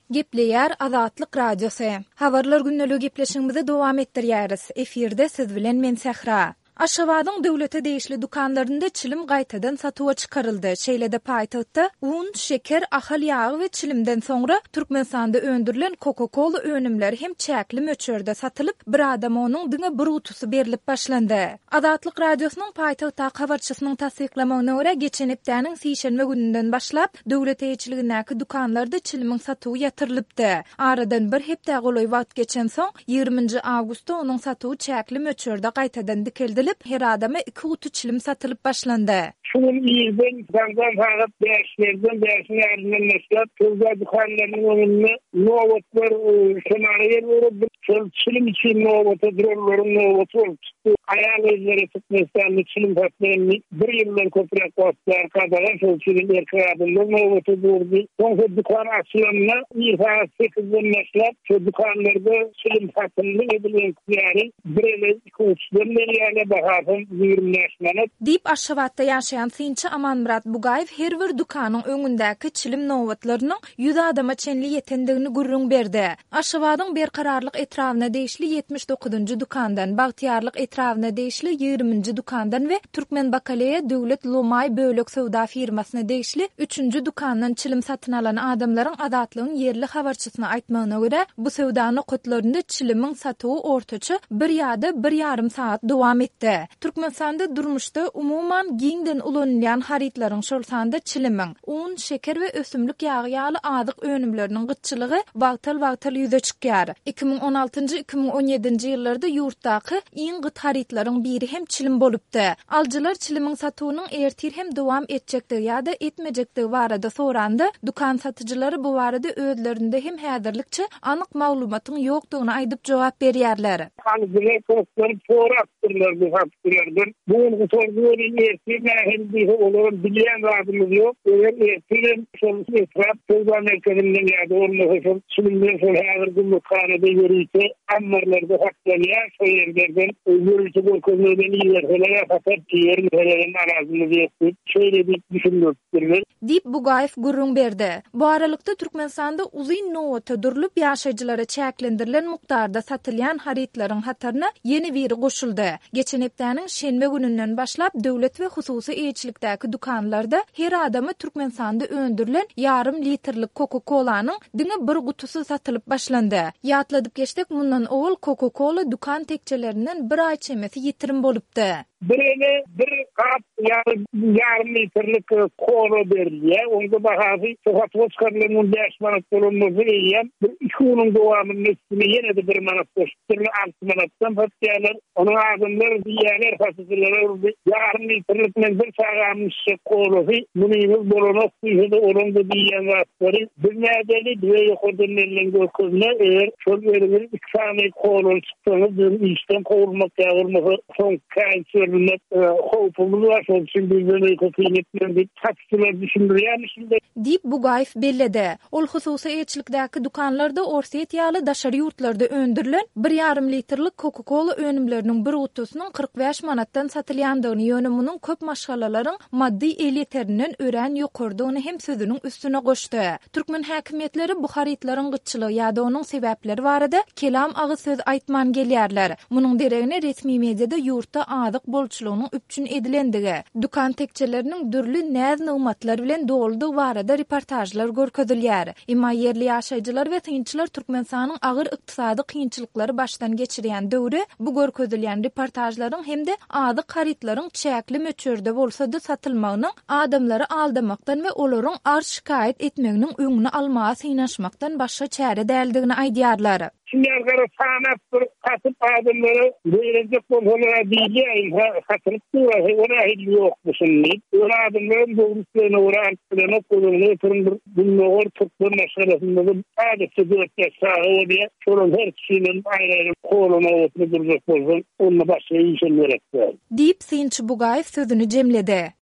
Gepleýär Azatlyk Radiosy. Habarlar günnäli gepleşigimizi dowam etdirýäris. Eferde siz bilen men Sehra. Aşgabatyň döwlete değişli dukanlarynda çilim gaýtadan satyga çykaryldy. Şeýlede paýtagtda un, şeker, ahal ýagy we çilimden soňra Türkmenistanda öndürilen Coca-Cola önümleri hem çäkli möçörde satylyp, bir adam onuň diňe bir utusy berilip başlandy. Azatlyk Radiosynyň paýtagta habarçysynyň tasdiklamagyna görä geçen hepdäniň sişenme gününden başlap döwlet eýçiligindäki dukanlarda çilimiň satygy ýatyrylypdy. Aradan bir hepde goly wagt geçen soň 20 awgustda onuň satygy çäkli möçörde gaýtadan dikildi. Her adama 2 utu çilim satılıp başlandı. Şunun iyiden, zandan fağıt derslerden ardından mesela tuzda dukanlarının önüne novatlar senaryer vurup çilim için novata drolların novata olup ayağlı izleri tutmasından çilim fatlarını bir yıldan koprak bastılar kadar şol çilim erkek adımlar novata durdu. Sonra dukan açılanına bir fağıt 8'den mesela şu dukanlarda çilim fatlarını edilen yani birele 2 uçdan nereye bakarım 20 yaşmanı. Deyip Aşgabatda yaşayan Sinçi Amanmurat Bugayev her bir dukanyň öňündäki çilim nowatlarynyň 100 adama çenli ýetendigini gurrun berdi. Aşgabatyň berkararlyk etrawyna değişli 79-njy dukandan, Bagtyarlyk etrawyna değişli 20-nji dukandan we Türkmen Bakaleýa Döwlet Lomay Bölek Sowda firmasyna değişli 3-nji dukandan çilim satyn alan adamlaryň azatlygyň yerli habarçysyna aýtmagyna görä, bu sowdany kotlarynda çilimiň satygy ortaça 1 ýa-da 1,5 saat dowam etdi. Türkmenistanda durmuşda umuman giňden ulanýan haritlaryň şol sanda çilimiň, un, şeker we ösümlik ýagy ýaly azyk önümleriniň gytçylygy wagtal ýüze çykýar. 2016-2017-nji ýyllarda ýurtdaky iň gyt haritlaryň biri hem çilim bolupdy. Aljylar çilimiň satygynyň ertir hem dowam etjekdir ýa-da etmejekdir barada sorandy. Dukan satyjylary bu barada özlerinde hem häzirlikçe anyk maglumatyň ýokdugyny aýdyp jogap berýärler. Bu sorguların ertiğine hem de olan bilen razımız yok. Eğer ertiğin sonuçta etraf sözler merkezinden ya da olmasa çilimden sonra her gün mukanede yürüyse ammarlarda haklanıya soyerlerden yürüyse bu konudan iyilerlere fakat yerlerden razımız yok. Şöyle bir düşündürtürler. Deyip Bugayev gurrun berdi. Bu aralykda Türkmenistanda uzun nowata durulup ýaşaýjylara çäklendirilen mukdarda satylýan haritlaryň hatarına yeni biri goşuldy. Geçen hepdäniň şenbe gününden başlap döwlet we hususy eýçilikdäki dukanlarda her adama Türkmenistanda öndürilen yarım litrlik Coca-Cola'nyň diňe bir gutusy satylyp başlandy. Ýatladyp geçdik, mundan owul Coca-Cola dukan tekçelerinden bir ay çemesi ýitirim bolupdy. Birine bir kap yarım litrlik kola berdiler. Onda bahası sokakta çıkarılan 5 manat bulunması yiyen bir 2 unun devamının üstüne yine de 1 manat koşturlu 6 manattan patlayalar. Onun ağzından diğerler fatıcılara yarım litrlikle bir sağlamış kolası. Bunu bulunak suyuda onun da diyen rastları. Bir nedeni diye yukarıdan elinden gökyüzüne eğer çok verilir 2 tane kola çıktığını bir işten kovulmak yağırması son kanser hopumuz var, çünkü bizden kıymetli bir taksiler düşündürüyor şimdi. Deyip Bugayev belledi. Ol hususy eýçilikdäki dukanlarda orsiýet ýaly daşary ýurtlarda öndürilen 1,5 litrlik Coca-Cola önümleriniň bir utusynyň 45 manatdan satylýandygyny ýöne munyň köp maşgalalaryň maddi elitirinden ören ýokurdygyny hem sözüniň üstüne goşdy. Türkmen häkimetleri bu haritlaryň gytçylygy ýa-da onuň sebäpleri barada kelam agy söz aýtman gelýärler. Munyň deregine resmi mediada ýurtda azyk bolçulugynyň üpçün edilendigi, dukan tekçeleriniň dürli näz nymatlar bilen doldy barada reportajlar görkezilýär. Emma yerli ýaşaýjylar we tynçylar Türkmenistanyň agyr ykdysady kynçylyklary başdan geçirýän döwri bu görkezilýän reportajlaryň hem de azyk haritlaryň çäkli möçörde bolsa-da satylmagynyň adamlary aldamakdan we olaryň ar şikaýet etmeginiň öňüni almaga synaşmakdan başga çäre däldigini aýdýarlar. Şimdi arkadaşlar sanat katıp adımları verilecek bolsalar diyeceğim katılıp durur. Ona hiç yok bu şimdi. Öyle adımların doğrusuna uğrayıp kullanılıyor. Bunun ortaklığı meselesinde de adeti 4 yaş sağı diye şunun her kişinin ayrı koluna ortaya duracak bolsun. Onunla başka işe gerektir. Deyip Sinçi Bugayev sözünü cemledi.